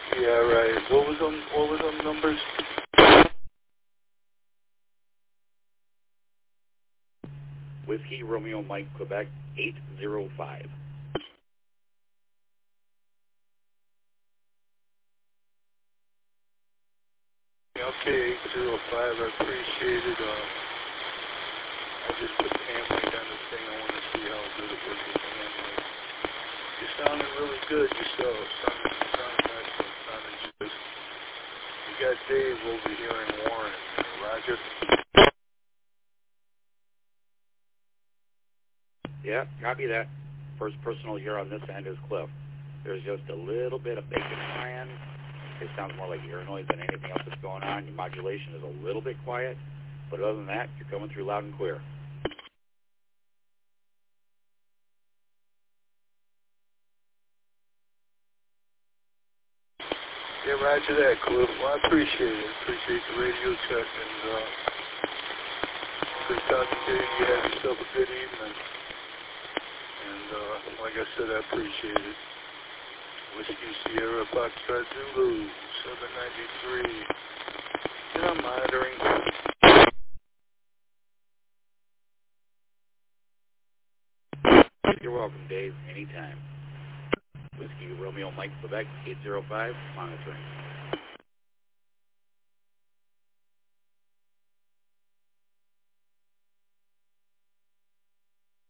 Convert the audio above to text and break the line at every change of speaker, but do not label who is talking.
Yeah, right. What was them numbers?
Whiskey Romeo Mike Quebec 805.
Okay, 805. I appreciate it. I just put the hand mic on the thing. I want to see how good it was with the hand mic. You sounded really good yourself. Sounded excellent. Sounded good. You got Dave over here in Warren. Roger?
Yeah, copy that. First personal here on this end is Cliff. There's just a little bit of bacon in my end. It sounds more like ear noise than anything else that's going on. Your modulation is a little bit quiet, but other than that, you're coming through loud and clear.
Yeah, roger that, Cliff. Well, I appreciate it. Appreciate the radio check, and good talking to you. You have yourself a good evening. And like I said, I appreciate it. Whiskey Sierra Foxtrot Zulu 793. And I'm monitoring.
You're welcome, Dave. Anytime. Whiskey Romeo Mike Quebec 805 monitoring.